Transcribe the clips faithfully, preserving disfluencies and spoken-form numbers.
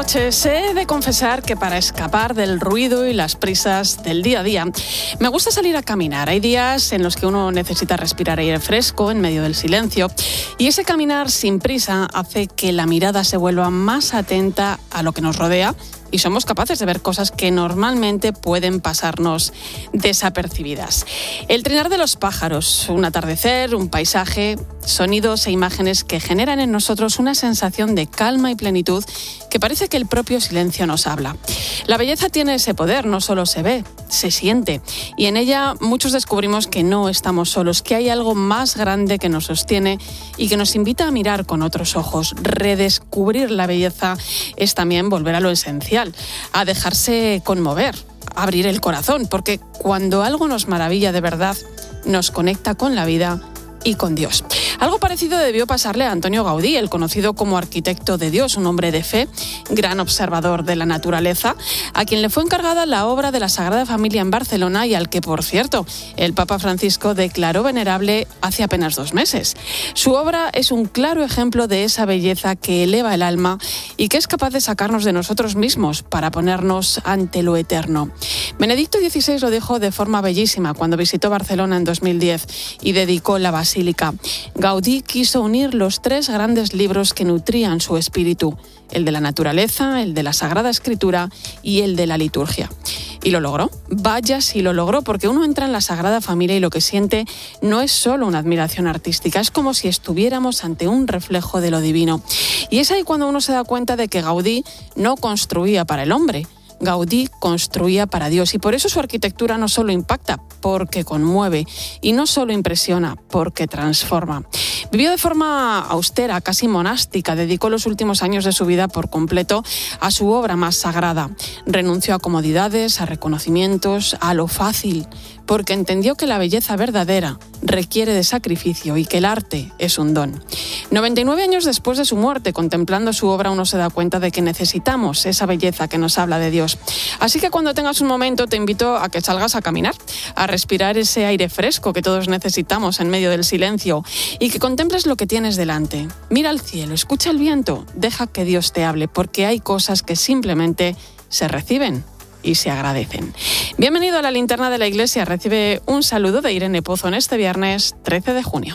noches. He de confesar que para escapar del ruido y las prisas del día a día, me gusta salir a caminar. Hay días en los que uno necesita respirar aire fresco en medio del silencio, y ese caminar sin prisa hace que la mirada se vuelva más atenta a lo que nos rodea y somos capaces de ver cosas que normalmente pueden pasarnos desapercibidas. El trinar de los pájaros, un atardecer, un paisaje, sonidos e imágenes que generan en nosotros una sensación de calma y plenitud que parece que el propio silencio nos habla. La belleza tiene ese poder, no solo se ve, se siente, y en ella muchos descubrimos que no estamos solos, que hay algo más grande que nos sostiene y que nos invita a mirar con otros ojos. Redescubrir la belleza es también volver a lo esencial, a dejarse conmover, a abrir el corazón, porque cuando algo nos maravilla de verdad, nos conecta con la vida y con Dios. Algo parecido debió pasarle a Antonio Gaudí, el conocido como arquitecto de Dios, un hombre de fe, gran observador de la naturaleza, a quien le fue encargada la obra de la Sagrada Familia en Barcelona y al que, por cierto, el Papa Francisco declaró venerable hace apenas dos meses. Su obra es un claro ejemplo de esa belleza que eleva el alma y que es capaz de sacarnos de nosotros mismos para ponernos ante lo eterno. Benedicto dieciséis lo dijo de forma bellísima cuando visitó Barcelona en dos mil diez y dedicó la basílica. Gaudí quiso unir los tres grandes libros que nutrían su espíritu, el de la naturaleza, el de la Sagrada Escritura y el de la liturgia. Y lo logró. Vaya si lo logró, porque uno entra en la Sagrada Familia y lo que siente no es solo una admiración artística, es como si estuviéramos ante un reflejo de lo divino. Y es ahí cuando uno se da cuenta de que Gaudí no construía para el hombre, Gaudí construía para Dios, y por eso su arquitectura no solo impacta, porque conmueve, y no solo impresiona, porque transforma. Vivió de forma austera, casi monástica, dedicó los últimos años de su vida por completo a su obra más sagrada. Renunció a comodidades, a reconocimientos, a lo fácil, porque entendió que la belleza verdadera requiere de sacrificio y que el arte es un don. noventa y nueve años después de su muerte, contemplando su obra, uno se da cuenta de que necesitamos esa belleza que nos habla de Dios. Así que cuando tengas un momento te invito a que salgas a caminar, a respirar ese aire fresco que todos necesitamos en medio del silencio y que contemples lo que tienes delante. Mira al cielo, escucha el viento, deja que Dios te hable, porque hay cosas que simplemente se reciben y se agradecen. Bienvenido a la Linterna de la Iglesia. Recibe un saludo de Irene Pozo en este viernes trece de junio.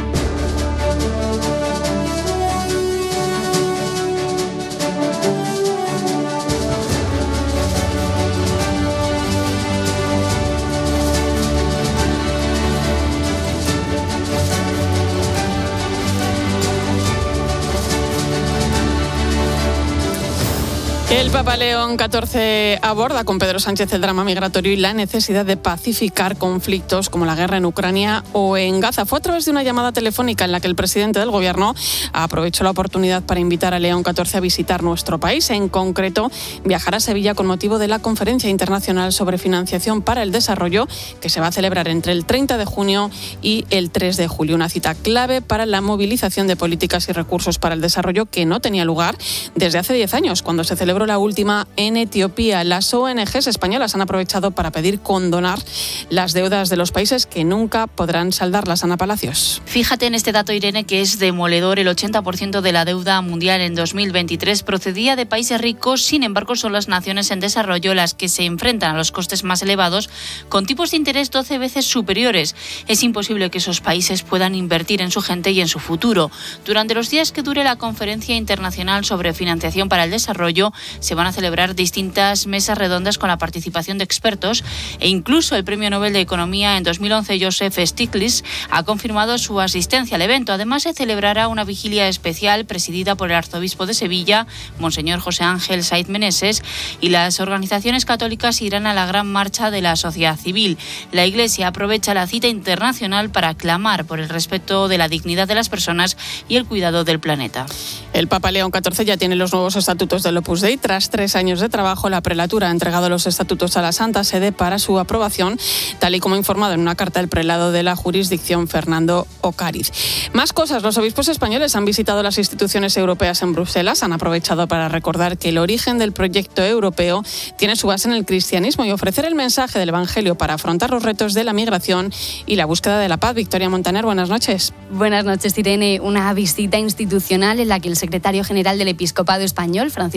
El Papa León catorce aborda con Pedro Sánchez el drama migratorio y la necesidad de pacificar conflictos como la guerra en Ucrania o en Gaza. Fue a través de una llamada telefónica en la que el presidente del Gobierno aprovechó la oportunidad para invitar a León catorce a visitar nuestro país. En concreto, viajará a Sevilla con motivo de la Conferencia Internacional sobre Financiación para el Desarrollo, que se va a celebrar entre el treinta de junio y el tres de julio. Una cita clave para la movilización de políticas y recursos para el desarrollo que no tenía lugar desde hace diez años, cuando se celebró la última en Etiopía. Las O N Ges españolas han aprovechado para pedir condonar las deudas de los países que nunca podrán saldarlas. Ana Palacios. Fíjate en este dato, Irene, que es demoledor. El ochenta por ciento de la deuda mundial en dos mil veintitrés procedía de países ricos. Sin embargo, son las naciones en desarrollo las que se enfrentan a los costes más elevados, con tipos de interés doce veces superiores. Es imposible que esos países puedan invertir en su gente y en su futuro. Durante los días que dure la Conferencia Internacional sobre Financiación para el Desarrollo, se van a celebrar distintas mesas redondas con la participación de expertos, e incluso el Premio Nobel de Economía en dos mil once, Joseph Stiglitz, ha confirmado su asistencia al evento. Además, se celebrará una vigilia especial presidida por el arzobispo de Sevilla, Monseñor José Ángel Saiz Meneses, y las organizaciones católicas irán a la gran marcha de la sociedad civil. La Iglesia aprovecha la cita internacional para clamar por el respeto de la dignidad de las personas y el cuidado del planeta. El Papa León catorce ya tiene los nuevos estatutos del Opus Dei. Tras tres años de trabajo, la prelatura ha entregado los estatutos a la Santa Sede para su aprobación, tal y como ha informado en una carta el prelado de la jurisdicción, Fernando Ocariz. Más cosas. Los obispos españoles han visitado las instituciones europeas en Bruselas. Han aprovechado para recordar que el origen del proyecto europeo tiene su base en el cristianismo y ofrecer el mensaje del Evangelio para afrontar los retos de la migración y la búsqueda de la paz. Victoria Montaner, buenas noches. Buenas noches, Irene. Una visita institucional en la que el secretario general del Episcopado Español, Francisco César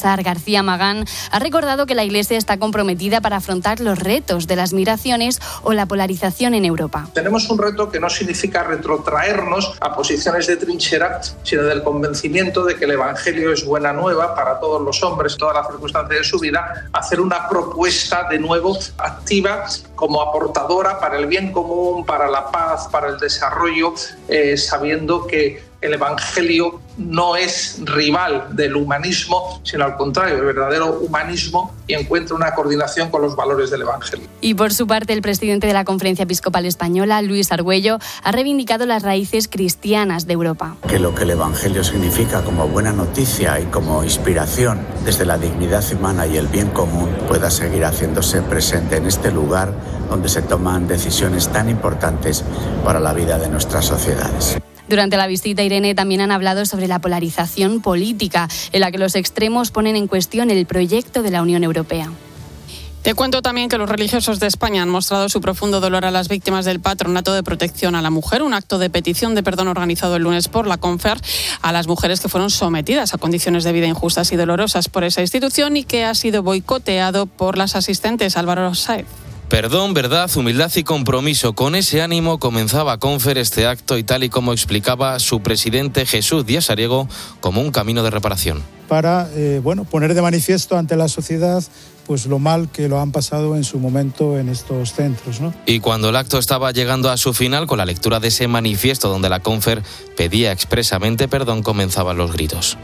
Baltasar García Magán ha recordado que la Iglesia está comprometida para afrontar los retos de las migraciones o la polarización en Europa. Tenemos un reto que no significa retrotraernos a posiciones de trinchera, sino del convencimiento de que el Evangelio es buena nueva para todos los hombres, todas las circunstancias de su vida, hacer una propuesta de nuevo activa como aportadora para el bien común, para la paz, para el desarrollo, eh, sabiendo que el Evangelio no es rival del humanismo, sino al contrario, el verdadero humanismo, y encuentra una coordinación con los valores del Evangelio. Y por su parte, el presidente de la Conferencia Episcopal Española, Luis Argüello, ha reivindicado las raíces cristianas de Europa. Que lo que el Evangelio significa como buena noticia y como inspiración desde la dignidad humana y el bien común pueda seguir haciéndose presente en este lugar donde se toman decisiones tan importantes para la vida de nuestras sociedades. Durante la visita, Irene, también han hablado sobre la polarización política, en la que los extremos ponen en cuestión el proyecto de la Unión Europea. Te cuento también que los religiosos de España han mostrado su profundo dolor a las víctimas del Patronato de Protección a la Mujer, un acto de petición de perdón organizado el lunes por la Confer a las mujeres que fueron sometidas a condiciones de vida injustas y dolorosas por esa institución y que ha sido boicoteado por las asistentes. Álvaro Sáez. Perdón, verdad, humildad y compromiso. Con ese ánimo comenzaba Confer este acto y tal y como explicaba su presidente Jesús Díaz Ariego, como un camino de reparación. Para eh, bueno, poner de manifiesto ante la sociedad pues lo mal que lo han pasado en su momento en estos centros, ¿no? Y cuando el acto estaba llegando a su final, con la lectura de ese manifiesto donde la Confer pedía expresamente perdón, comenzaban los gritos.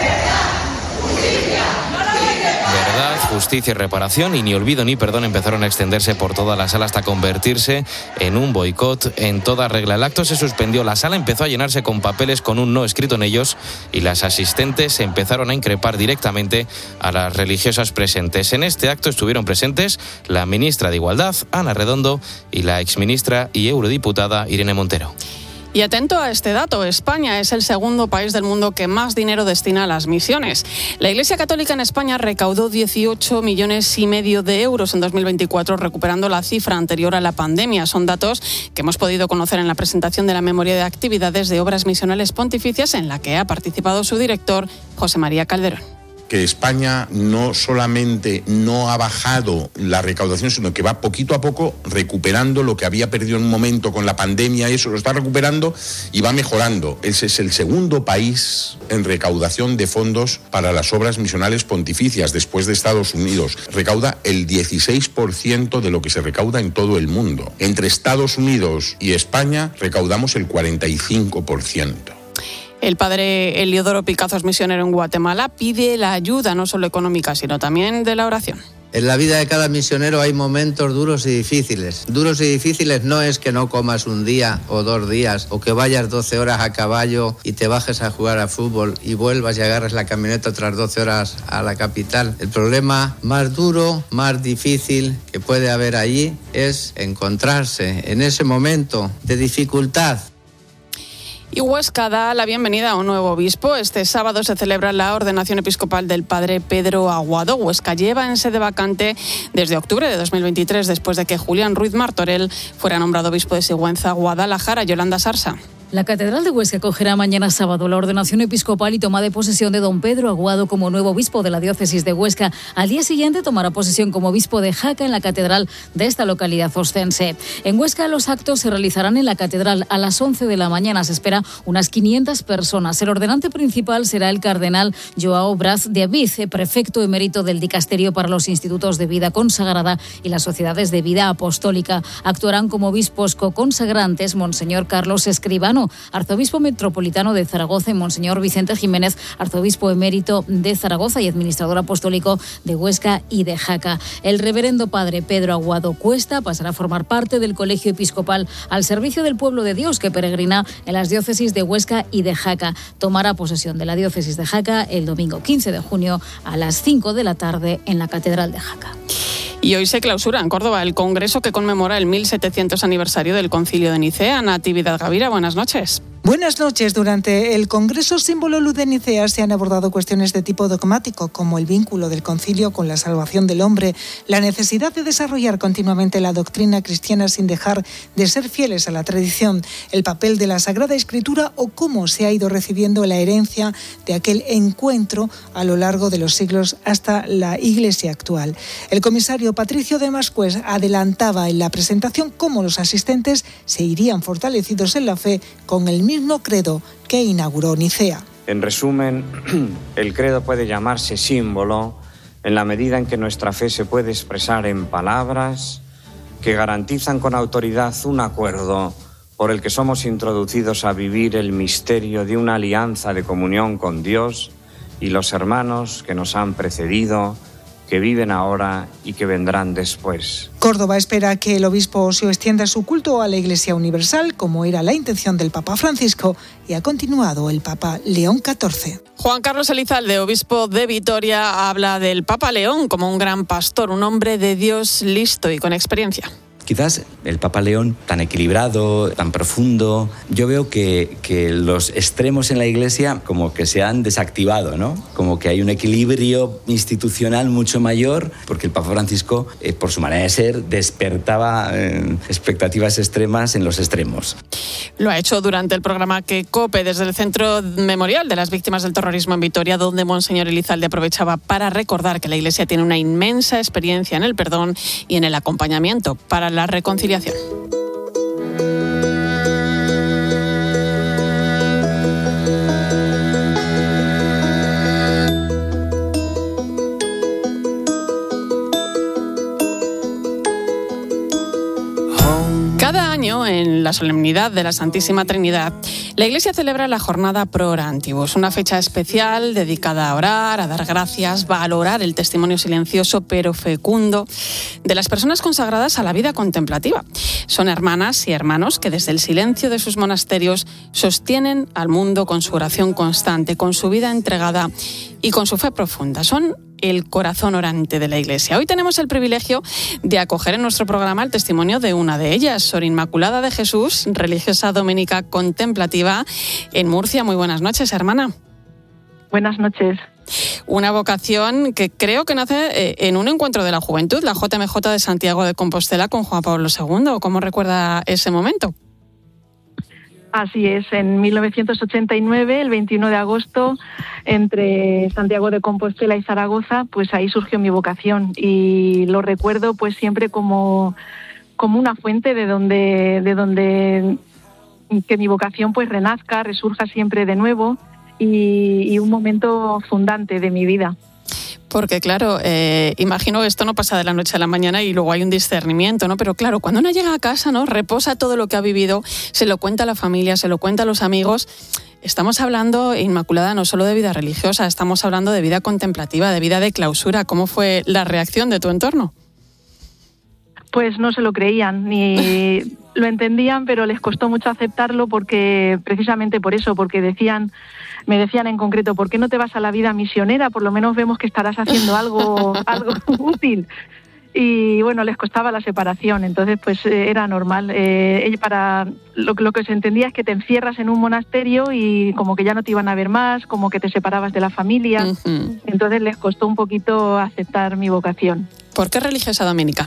Verdad, justicia y reparación, y ni olvido ni perdón empezaron a extenderse por toda la sala hasta convertirse en un boicot en toda regla. El acto se suspendió, la sala empezó a llenarse con papeles con un no escrito en ellos y las asistentes empezaron a increpar directamente a las religiosas presentes. En este acto estuvieron presentes la ministra de Igualdad, Ana Redondo, y la exministra y eurodiputada Irene Montero. Y atento a este dato, España es el segundo país del mundo que más dinero destina a las misiones. La Iglesia Católica en España recaudó dieciocho millones y medio de euros en dos mil veinticuatro, recuperando la cifra anterior a la pandemia. Son datos que hemos podido conocer en la presentación de la memoria de actividades de obras misionales pontificias, en la que ha participado su director, José María Calderón. Que España no solamente no ha bajado la recaudación, sino que va poquito a poco recuperando lo que había perdido en un momento con la pandemia, eso lo está recuperando y va mejorando. Ese es el segundo país en recaudación de fondos para las obras misionales pontificias, después de Estados Unidos. Recauda el dieciséis por ciento de lo que se recauda en todo el mundo. Entre Estados Unidos y España recaudamos el cuarenta y cinco por ciento. El padre Eliodoro Picazo es misionero en Guatemala, pide la ayuda no solo económica, sino también de la oración. En la vida de cada misionero hay momentos duros y difíciles. Duros y difíciles no es que no comas un día o dos días, o que vayas doce horas a caballo y te bajes a jugar a fútbol y vuelvas y agarres la camioneta otras doce horas a la capital. El problema más duro, más difícil que puede haber allí es encontrarse en ese momento de dificultad. Y Huesca da la bienvenida a un nuevo obispo. Este sábado se celebra la ordenación episcopal del padre Pedro Aguado. Huesca lleva en sede vacante desde octubre de dos mil veintitrés, después de que Julián Ruiz Martorell fuera nombrado obispo de Sigüenza, Guadalajara. Yolanda Sarsa. La Catedral de Huesca acogerá mañana sábado la ordenación episcopal y toma de posesión de don Pedro Aguado como nuevo obispo de la diócesis de Huesca. Al día siguiente tomará posesión como obispo de Jaca en la catedral de esta localidad oscense. En Huesca los actos se realizarán en la catedral a las once de la mañana. Se espera unas quinientas personas. El ordenante principal será el cardenal Joao Braz de Aviz, prefecto emérito del Dicasterio para los Institutos de Vida Consagrada y las Sociedades de Vida Apostólica. Actuarán como obispos co-consagrantes Monseñor Carlos Escribano, arzobispo metropolitano de Zaragoza, y Monseñor Vicente Jiménez, arzobispo emérito de Zaragoza y administrador apostólico de Huesca y de Jaca. El reverendo padre Pedro Aguado Cuesta pasará a formar parte del colegio episcopal al servicio del pueblo de Dios que peregrina en las diócesis de Huesca y de Jaca. Tomará posesión de la diócesis de Jaca el domingo quince de junio a las cinco de la tarde en la Catedral de Jaca. Y hoy se clausura en Córdoba el congreso que conmemora el mil setecientos aniversario del Concilio de Nicea. Natividad Gavira, buenas noches. Buenas noches. Durante el Congreso Símbolo Luz de Nicea se han abordado cuestiones de tipo dogmático, como el vínculo del concilio con la salvación del hombre, la necesidad de desarrollar continuamente la doctrina cristiana sin dejar de ser fieles a la tradición, el papel de la Sagrada Escritura o cómo se ha ido recibiendo la herencia de aquel encuentro a lo largo de los siglos hasta la Iglesia actual. El comisario Patricio de Mascués adelantaba en la presentación cómo los asistentes se irían fortalecidos en la fe con el mismo credo que inauguró Nicea. En resumen, el credo puede llamarse símbolo en la medida en que nuestra fe se puede expresar en palabras que garantizan con autoridad un acuerdo por el que somos introducidos a vivir el misterio de una alianza de comunión con Dios y los hermanos que nos han precedido, que viven ahora y que vendrán después. Córdoba espera que el obispo Osio extienda su culto a la Iglesia Universal, como era la intención del Papa Francisco, y ha continuado el Papa León catorce. Juan Carlos Elizalde, obispo de Vitoria, habla del Papa León como un gran pastor, un hombre de Dios listo y con experiencia. Quizás el Papa León, tan equilibrado, tan profundo, yo veo que, que los extremos en la Iglesia como que se han desactivado, ¿no? Como que hay un equilibrio institucional mucho mayor, porque el Papa Francisco, eh, por su manera de ser, despertaba eh, expectativas extremas en los extremos. Lo ha hecho durante el programa Que Cope, desde el Centro Memorial de las Víctimas del Terrorismo en Vitoria, donde Monseñor Elizalde aprovechaba para recordar que la Iglesia tiene una inmensa experiencia en el perdón y en el acompañamiento para la reconciliación. Cada año, en la solemnidad de la Santísima Trinidad, la Iglesia celebra la jornada Pro Orantibus, una fecha especial dedicada a orar, a dar gracias, valorar el testimonio silencioso pero fecundo de las personas consagradas a la vida contemplativa. Son hermanas y hermanos que desde el silencio de sus monasterios sostienen al mundo con su oración constante, con su vida entregada y con su fe profunda. Son el corazón orante de la Iglesia. Hoy tenemos el privilegio de acoger en nuestro programa el testimonio de una de ellas, Sor Inmaculada de Jesús, religiosa dominica contemplativa en Murcia. Muy buenas noches, hermana. Buenas noches. Una vocación que creo que nace en un encuentro de la juventud, la J M J de Santiago de Compostela con Juan Pablo segundo. ¿Cómo recuerda ese momento? Así es, en mil novecientos ochenta y nueve, el veintiuno de agosto, entre Santiago de Compostela y Zaragoza, pues ahí surgió mi vocación y lo recuerdo pues siempre como, como una fuente de donde, de donde que mi vocación pues renazca, resurja siempre de nuevo y, y un momento fundante de mi vida. Porque claro, eh, imagino que esto no pasa de la noche a la mañana y luego hay un discernimiento, ¿no? Pero claro, cuando uno llega a casa, ¿no? Reposa todo lo que ha vivido, se lo cuenta a la familia, se lo cuenta a los amigos. Estamos hablando, Inmaculada, no solo de vida religiosa, estamos hablando de vida contemplativa, de vida de clausura. ¿Cómo fue la reacción de tu entorno? Pues no se lo creían, ni lo entendían, pero les costó mucho aceptarlo porque, precisamente por eso, porque decían... Me decían en concreto, ¿por qué no te vas a la vida misionera? Por lo menos vemos que estarás haciendo algo, algo útil. Y bueno, les costaba la separación, entonces pues eh, era normal. Eh, para lo, lo que se entendía es que te encierras en un monasterio y como que ya no te iban a ver más, como que te separabas de la familia. Uh-huh. Entonces les costó un poquito aceptar mi vocación. ¿Por qué religiosa dominica?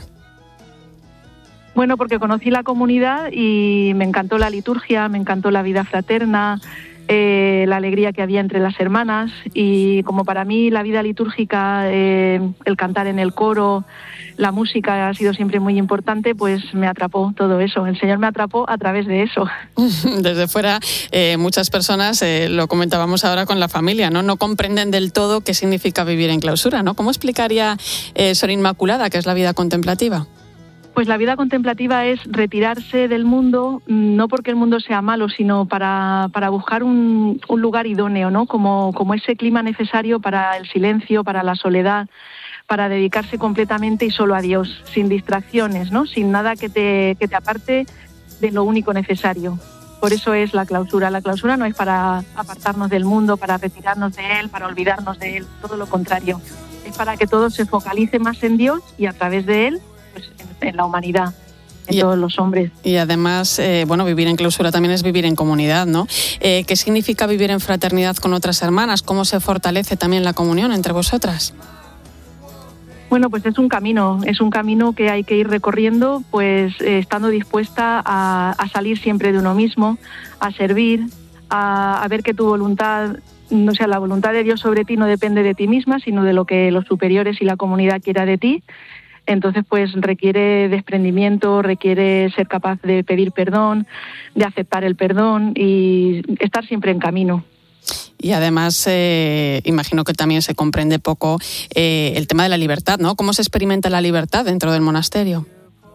Bueno, porque conocí la comunidad y me encantó la liturgia, me encantó la vida fraterna, Eh, la alegría que había entre las hermanas y como para mí la vida litúrgica, eh, el cantar en el coro, la música ha sido siempre muy importante, pues me atrapó todo eso. El Señor me atrapó a través de eso. Desde fuera, eh, muchas personas, eh, lo comentábamos ahora con la familia, ¿no? No comprenden del todo qué significa vivir en clausura, ¿no? ¿Cómo explicaría eh, Sor Inmaculada qué es la vida contemplativa? Pues la vida contemplativa es retirarse del mundo, no porque el mundo sea malo, sino para, para buscar un, un lugar idóneo, ¿no? Como, como ese clima necesario para el silencio, para la soledad, para dedicarse completamente y solo a Dios, sin distracciones, ¿no? Sin nada que te, que te aparte de lo único necesario. Por eso es la clausura. La clausura no es para apartarnos del mundo, para retirarnos de él, para olvidarnos de él, todo lo contrario. Es para que todo se focalice más en Dios y a través de él, pues, en, en la humanidad. en y, todos los hombres. Y además, eh, bueno, vivir en clausura también es vivir en comunidad, ¿no? Eh, ¿Qué significa vivir en fraternidad con otras hermanas? ¿Cómo se fortalece también la comunión entre vosotras? Bueno, pues es un camino, es un camino que hay que ir recorriendo, pues eh, estando dispuesta a, a salir siempre de uno mismo, a servir, a, a ver que tu voluntad, no sea, la voluntad de Dios sobre ti no depende de ti misma, sino de lo que los superiores y la comunidad quiera de ti. Entonces, pues requiere desprendimiento, requiere ser capaz de pedir perdón, de aceptar el perdón y estar siempre en camino. Y además, eh, imagino que también se comprende poco eh, el tema de la libertad, ¿no? ¿Cómo se experimenta la libertad dentro del monasterio?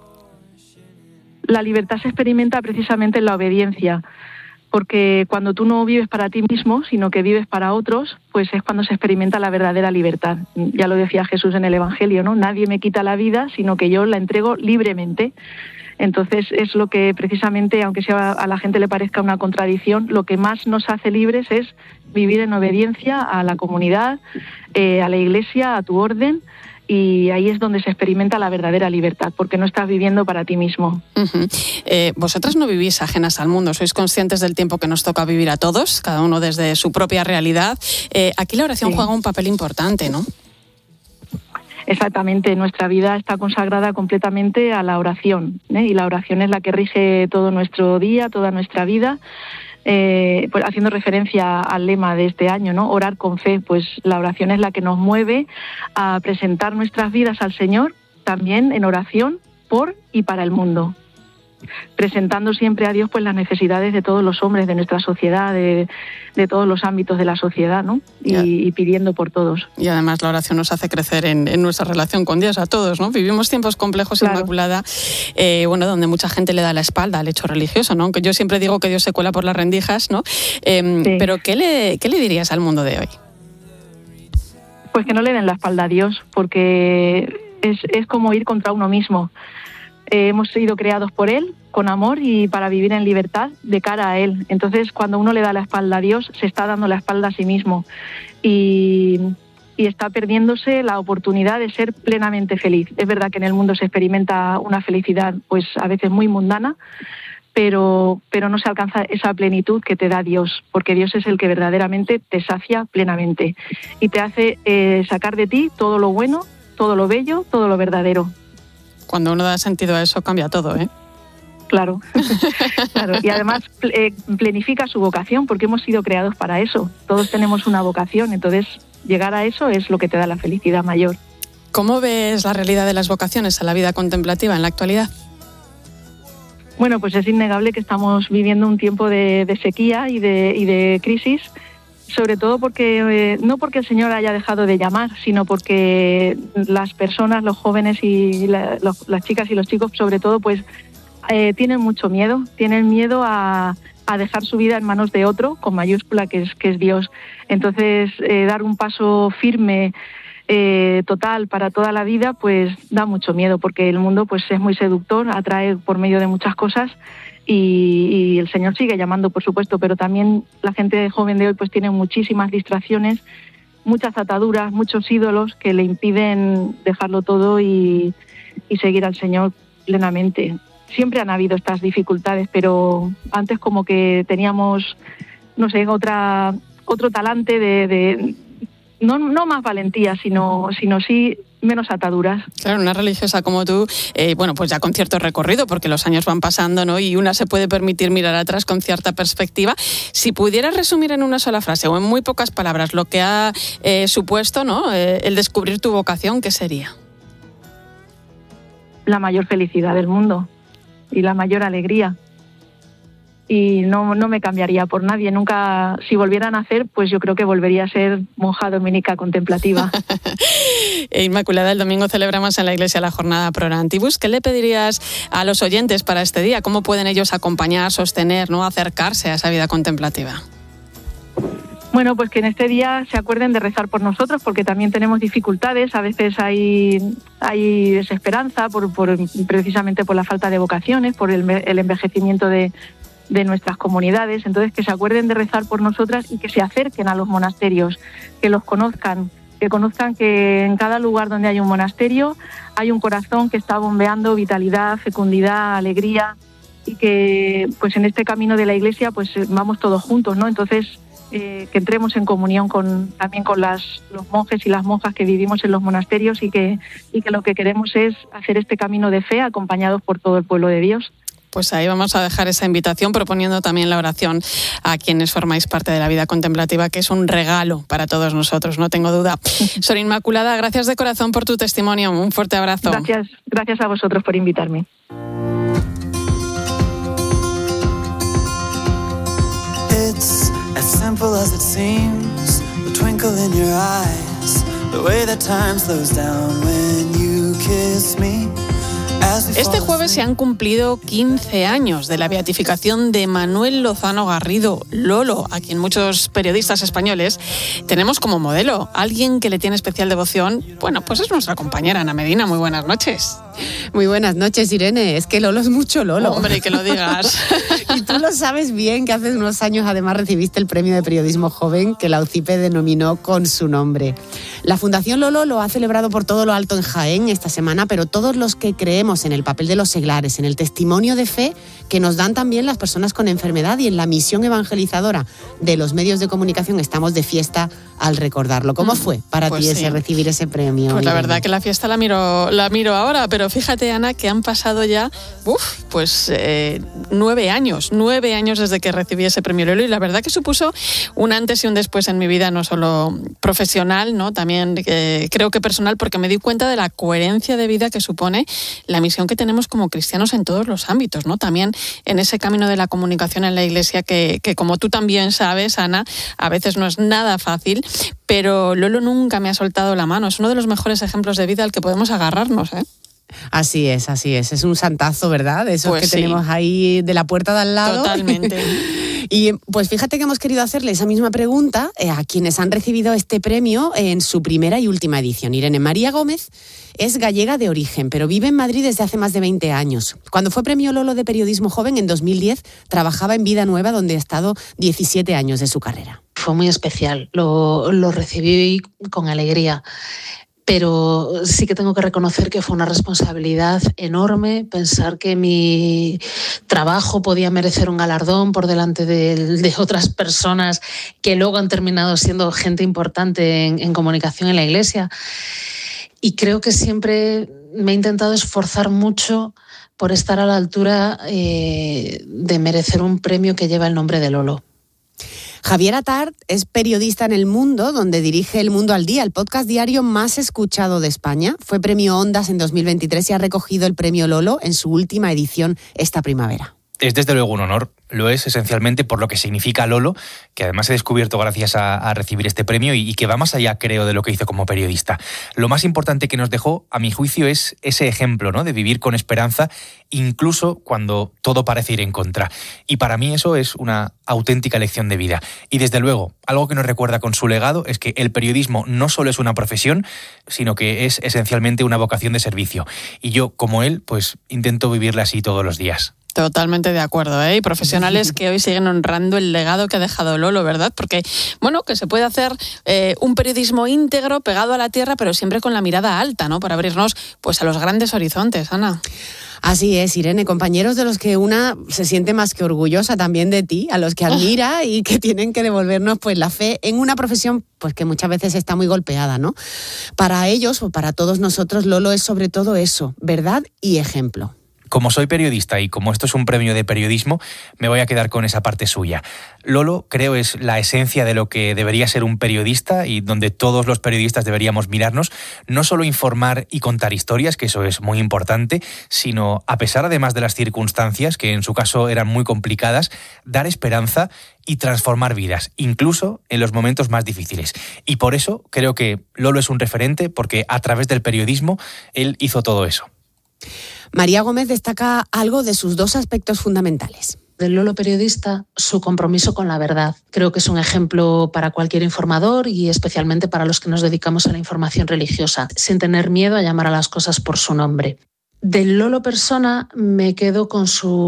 La libertad se experimenta precisamente en la obediencia, porque cuando tú no vives para ti mismo, sino que vives para otros, pues es cuando se experimenta la verdadera libertad. Ya lo decía Jesús en el Evangelio, ¿no? Nadie me quita la vida, sino que yo la entrego libremente. Entonces es lo que precisamente, aunque sea a la gente le parezca una contradicción, lo que más nos hace libres es vivir en obediencia a la comunidad, eh, a la Iglesia, a tu orden, y ahí es donde se experimenta la verdadera libertad, porque no estás viviendo para ti mismo. Uh-huh. Eh, vosotras no vivís ajenas al mundo, sois conscientes del tiempo que nos toca vivir a todos, cada uno desde su propia realidad. Eh, aquí la oración sí. juega un papel importante, ¿no? Exactamente, nuestra vida está consagrada completamente a la oración, ¿eh? Y la oración es la que rige todo nuestro día, toda nuestra vida, eh, pues haciendo referencia al lema de este año, ¿no? Orar con fe, pues la oración es la que nos mueve a presentar nuestras vidas al Señor, también en oración por y para el mundo, presentando siempre a Dios pues las necesidades de todos los hombres de nuestra sociedad, de, de todos los ámbitos de la sociedad, ¿no? Y, y pidiendo por todos. Y además la oración nos hace crecer en, en nuestra relación con Dios, a todos, ¿no? Vivimos tiempos complejos, claro. Inmaculada, eh, bueno, donde mucha gente le da la espalda al hecho religioso, ¿no? Aunque yo siempre digo que Dios se cuela por las rendijas, ¿no? Eh, sí. Pero ¿qué le, qué le dirías al mundo de hoy? Pues que no le den la espalda a Dios, porque es, es como ir contra uno mismo. Eh, hemos sido creados por Él, con amor y para vivir en libertad de cara a Él. Entonces, cuando uno le da la espalda a Dios, se está dando la espalda a sí mismo y, y está perdiéndose la oportunidad de ser plenamente feliz. Es verdad que en el mundo se experimenta una felicidad, pues a veces muy mundana, pero, pero no se alcanza esa plenitud que te da Dios, porque Dios es el que verdaderamente te sacia plenamente y te hace eh, sacar de ti todo lo bueno, todo lo bello, todo lo verdadero. Cuando uno da sentido a eso, cambia todo, ¿eh? Claro, claro. Y además eh, planifica su vocación, porque hemos sido creados para eso. Todos tenemos una vocación, entonces llegar a eso es lo que te da la felicidad mayor. ¿Cómo ves la realidad de las vocaciones a la vida contemplativa en la actualidad? Bueno, pues es innegable que estamos viviendo un tiempo de, de sequía y de, y de crisis, sobre todo porque, eh, no porque el Señor haya dejado de llamar, sino porque las personas, los jóvenes y la, los, las chicas y los chicos, sobre todo, pues eh, tienen mucho miedo, tienen miedo a, a dejar su vida en manos de otro, con mayúscula, que es, que es Dios. Entonces, eh, dar un paso firme, eh, total, para toda la vida, pues da mucho miedo, porque el mundo pues es muy seductor, atrae por medio de muchas cosas. Y, y el Señor sigue llamando, por supuesto, pero también la gente joven de hoy pues tiene muchísimas distracciones, muchas ataduras, muchos ídolos que le impiden dejarlo todo y, y seguir al Señor plenamente. Siempre han habido estas dificultades, pero antes como que teníamos, no sé, otra otro talante de, de no, no más valentía, sino, sino sí menos ataduras. Claro, una religiosa como tú, eh, bueno, pues ya con cierto recorrido, porque los años van pasando, ¿no? Y una se puede permitir mirar atrás con cierta perspectiva. Si pudieras resumir en una sola frase o en muy pocas palabras lo que ha eh, supuesto, ¿no? Eh, el descubrir tu vocación, ¿qué sería? La mayor felicidad del mundo y la mayor alegría. Y no, no me cambiaría por nadie. Nunca, si volviera a nacer, pues yo creo que volvería a ser monja dominica contemplativa. Inmaculada, el domingo celebramos en la iglesia la jornada Pro Orantibus. ¿Qué le pedirías a los oyentes para este día? ¿Cómo pueden ellos acompañar, sostener, ¿no? acercarse a esa vida contemplativa? Bueno, pues que en este día se acuerden de rezar por nosotros, porque también tenemos dificultades. A veces hay, hay desesperanza por, por, precisamente por la falta de vocaciones, por el, el envejecimiento de de nuestras comunidades. Entonces que se acuerden de rezar por nosotras y que se acerquen a los monasterios, que los conozcan, que conozcan que en cada lugar donde hay un monasterio hay un corazón que está bombeando vitalidad, fecundidad, alegría, y que pues en este camino de la Iglesia pues vamos todos juntos, ¿no? Entonces eh, que entremos en comunión con también con las, los monjes y las monjas que vivimos en los monasterios, y que, y que lo que queremos es hacer este camino de fe acompañados por todo el pueblo de Dios. Pues ahí vamos a dejar esa invitación, proponiendo también la oración a quienes formáis parte de la vida contemplativa, que es un regalo para todos nosotros, no tengo duda. Sor Inmaculada, gracias de corazón por tu testimonio. Un fuerte abrazo. Gracias, gracias a vosotros por invitarme. It's as simple as it seems, the twinkle in your eyes, the way that time slows down when you kiss me. Este jueves se han cumplido quince años de la beatificación de Manuel Lozano Garrido, Lolo, a quien muchos periodistas españoles tenemos como modelo. Alguien que le tiene especial devoción, bueno, pues es nuestra compañera Ana Medina. Muy buenas noches. Muy buenas noches, Irene. Es que Lolo es mucho Lolo. Hombre, que lo digas. Y tú lo sabes bien, que hace unos años además recibiste el premio de periodismo joven que la U C I P E denominó con su nombre. La Fundación Lolo lo ha celebrado por todo lo alto en Jaén esta semana, pero todos los que creemos en el papel de los seglares, en el testimonio de fe que nos dan también las personas con enfermedad y en la misión evangelizadora de los medios de comunicación, estamos de fiesta al recordarlo. ¿Cómo fue para pues ti sí. ese recibir ese premio? Pues la Irene? verdad que la fiesta la miro, la miro ahora, pero fíjate, Ana, que han pasado ya uf, pues eh, nueve años, nueve años desde que recibí ese premio Lolo, y la verdad que supuso un antes y un después en mi vida, no solo profesional, ¿no? También eh, creo que personal, porque me di cuenta de la coherencia de vida que supone la misión que tenemos como cristianos en todos los ámbitos, ¿no? También en ese camino de la comunicación en la Iglesia que, que como tú también sabes, Ana, a veces no es nada fácil, pero Lolo nunca me ha soltado la mano. Es uno de los mejores ejemplos de vida al que podemos agarrarnos, ¿eh? Así es, así es. Es un santazo, ¿verdad? De esos pues que sí. tenemos ahí de la puerta de al lado. Totalmente. Y pues fíjate que hemos querido hacerle esa misma pregunta eh, a quienes han recibido este premio en su primera y última edición. Irene María Gómez es gallega de origen, pero vive en Madrid desde hace más de veinte años. Cuando fue premio Lolo de periodismo joven en dos mil diez, trabajaba en Vida Nueva, donde ha estado diecisiete años de su carrera. Fue muy especial, lo, lo recibí con alegría. Pero sí que tengo que reconocer que fue una responsabilidad enorme pensar que mi trabajo podía merecer un galardón por delante de, de otras personas que luego han terminado siendo gente importante en, en comunicación en la Iglesia. Y creo que siempre me he intentado esforzar mucho por estar a la altura eh, de merecer un premio que lleva el nombre de Lolo. Javier Atard es periodista en El Mundo, donde dirige El Mundo al Día, el podcast diario más escuchado de España. Fue premio Ondas en dos mil veintitrés y ha recogido el premio Lolo en su última edición esta primavera. Es desde luego un honor, lo es esencialmente por lo que significa Lolo, que además he descubierto gracias a, a recibir este premio y, y que va más allá, creo, de lo que hizo como periodista. Lo más importante que nos dejó, a mi juicio, es ese ejemplo, ¿no?, de vivir con esperanza, incluso cuando todo parece ir en contra. Y para mí eso es una auténtica lección de vida. Y desde luego, algo que nos recuerda con su legado es que el periodismo no solo es una profesión, sino que es esencialmente una vocación de servicio. Y yo, como él, pues intento vivirla así todos los días. Totalmente de acuerdo, ¿eh? Y profesionales que hoy siguen honrando el legado que ha dejado Lolo, ¿verdad? Porque, bueno, que se puede hacer eh, un periodismo íntegro, pegado a la tierra, pero siempre con la mirada alta, ¿no? Para abrirnos, pues, a los grandes horizontes, Ana. Así es, Irene, compañeros de los que una se siente más que orgullosa también de ti, a los que admira y que tienen que devolvernos pues la fe en una profesión pues que muchas veces está muy golpeada, ¿no? Para ellos o para todos nosotros, Lolo es sobre todo eso, verdad y ejemplo. Como soy periodista y como esto es un premio de periodismo, me voy a quedar con esa parte suya. Lolo, creo, es la esencia de lo que debería ser un periodista y donde todos los periodistas deberíamos mirarnos, no solo informar y contar historias, que eso es muy importante, sino, a pesar además de las circunstancias, que en su caso eran muy complicadas, dar esperanza y transformar vidas, incluso en los momentos más difíciles. Y por eso creo que Lolo es un referente, porque a través del periodismo él hizo todo eso. María Gómez destaca algo de sus dos aspectos fundamentales. Del Lolo periodista, su compromiso con la verdad. Creo que es un ejemplo para cualquier informador y especialmente para los que nos dedicamos a la información religiosa, sin tener miedo a llamar a las cosas por su nombre. Del Lolo persona me quedo con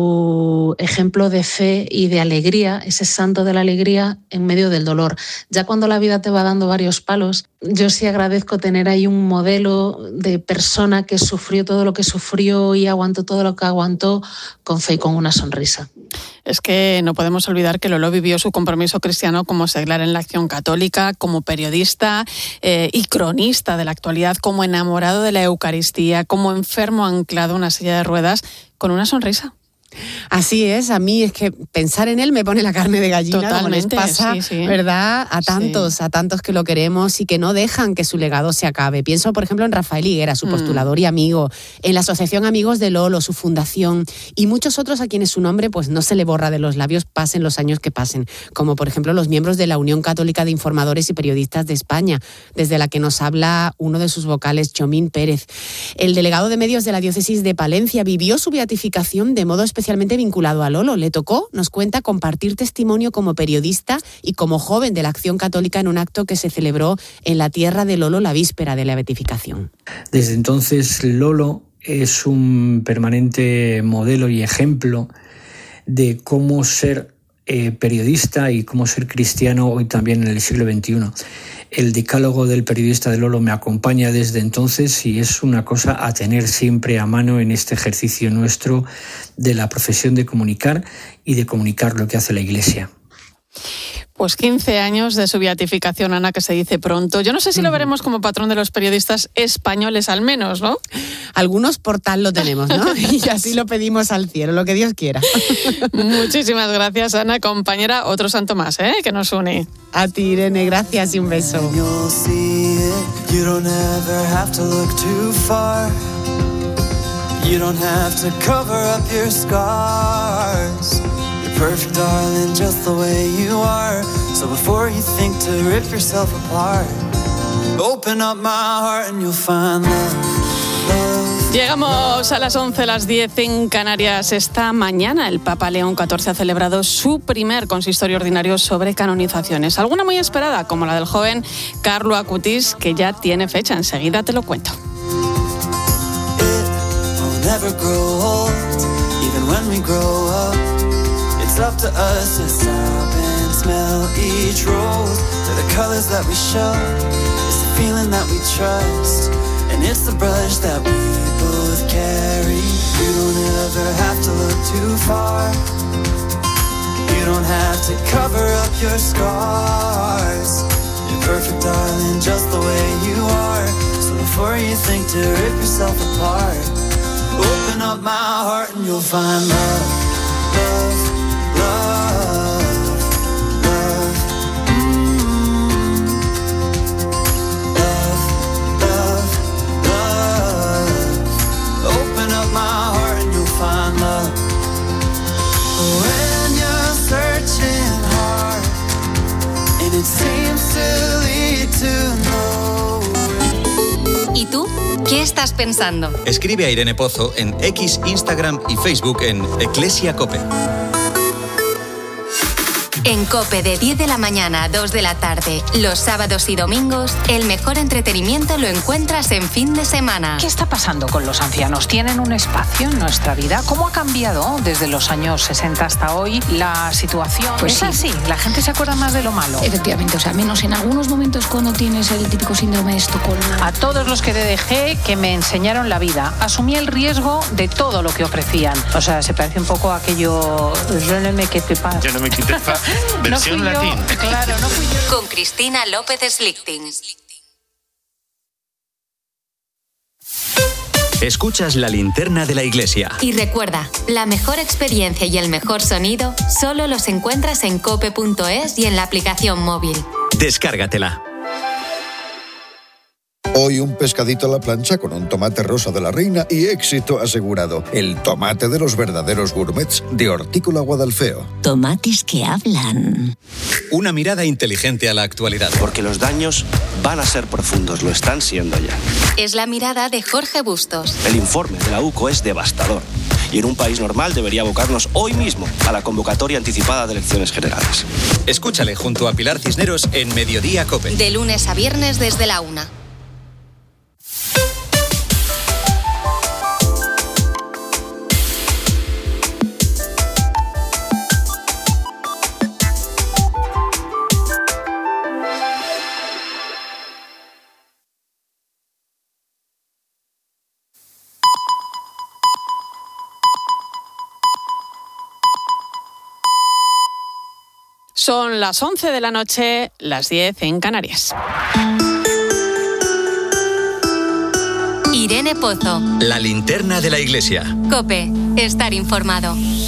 su ejemplo de fe y de alegría, ese santo de la alegría en medio del dolor. Ya cuando la vida te va dando varios palos, yo sí agradezco tener ahí un modelo de persona que sufrió todo lo que sufrió y aguantó todo lo que aguantó con fe y con una sonrisa. Es que no podemos olvidar que Lolo vivió su compromiso cristiano como seglar en la Acción Católica, como periodista eh, y cronista de la actualidad, como enamorado de la Eucaristía, como enfermo anclado a una silla de ruedas, con una sonrisa. Así es, a mí es que pensar en él me pone la carne de gallina. Totalmente, como les pasa, sí, sí. ¿verdad? A tantos, sí. a tantos que lo queremos y que no dejan que su legado se acabe. Pienso, por ejemplo, en Rafael Higuera, su postulador mm. y amigo, en la Asociación Amigos de Lolo, su fundación, y muchos otros a quienes su nombre pues no se le borra de los labios, pasen los años que pasen, como por ejemplo los miembros de la Unión Católica de Informadores y Periodistas de España, desde la que nos habla uno de sus vocales, Chomín Pérez. El delegado de medios de la diócesis de Palencia vivió su beatificación de modo especial especialmente vinculado a Lolo. Le tocó, nos cuenta, compartir testimonio como periodista y como joven de la Acción Católica en un acto que se celebró en la tierra de Lolo la víspera de la beatificación. Desde entonces, Lolo es un permanente modelo y ejemplo de cómo ser eh, periodista y cómo ser cristiano hoy también en el siglo veintiuno. El decálogo del periodista de Lolo me acompaña desde entonces y es una cosa a tener siempre a mano en este ejercicio nuestro de la profesión de comunicar y de comunicar lo que hace la Iglesia. Pues quince años de su beatificación, Ana, que se dice pronto. Yo no sé si lo veremos como patrón de los periodistas españoles al menos, ¿no? Algunos por tal lo tenemos, ¿no? Y así lo pedimos al cielo, lo que Dios quiera. Muchísimas gracias, Ana, compañera. Otro santo más, ¿eh?, que nos une. A ti, Irene, gracias y un beso. Perfect, darling, just the way you are. So before you think to rip yourself apart, open up my heart and you'll find love. Llegamos a las once, las diez en Canarias. Esta mañana el Papa León catorce ha celebrado su primer consistorio ordinario sobre canonizaciones. Alguna muy esperada, como la del joven Carlo Acutis, que ya tiene fecha. Enseguida te lo cuento. It will never grow old, even when we grow up. It's up to us to stop and smell each rose. They're the colors that we show. It's the feeling that we trust. And it's the brush that we both carry. You don't ever have to look too far. You don't have to cover up your scars. You're perfect, darling, just the way you are. So before you think to rip yourself apart, open up my heart and you'll find love, love. Love, love, mm. love, love, love. Open up my heart and you'll find love. When you're searching hard and it seems to lead to nowhere. ¿Y tú? ¿Qué estás pensando? Escribe a Irene Pozo en X, Instagram y Facebook en Eclesia Cope. En COPE, de diez de la mañana a dos de la tarde, los sábados y domingos, el mejor entretenimiento lo encuentras en fin de semana. ¿Qué está pasando con los ancianos? ¿Tienen un espacio en nuestra vida? ¿Cómo ha cambiado desde los años sesenta hasta hoy la situación? Pues es sí. así, la gente se acuerda más de lo malo. Efectivamente, o sea, menos en algunos momentos cuando tienes el típico síndrome de Estocolmo. A todos los que dejé que me enseñaron la vida, asumí el riesgo de todo lo que ofrecían. O sea, se parece un poco a aquello... Je ne me quitte pas. Je ne me quitte pas. Versión no fui yo, latín. Claro, no fui yo. Con Cristina López Slichting. Escuchas la linterna de la Iglesia. Y recuerda, la mejor experiencia y el mejor sonido solo los encuentras en cope punto es y en la aplicación móvil. Descárgatela. Hoy un pescadito a la plancha con un tomate rosa de la reina y éxito asegurado. El tomate de los verdaderos gourmets de Hortícola Guadalfeo. Tomates que hablan. Una mirada inteligente a la actualidad. Porque los daños van a ser profundos, lo están siendo ya. Es la mirada de Jorge Bustos. El informe de la U C O es devastador. Y en un país normal debería abocarnos hoy mismo a la convocatoria anticipada de elecciones generales. Escúchale junto a Pilar Cisneros en Mediodía Cope. De lunes a viernes desde la una. Son las once de la noche, las diez en Canarias. Irene Pozo. La linterna de la iglesia. COPE. Estar informado.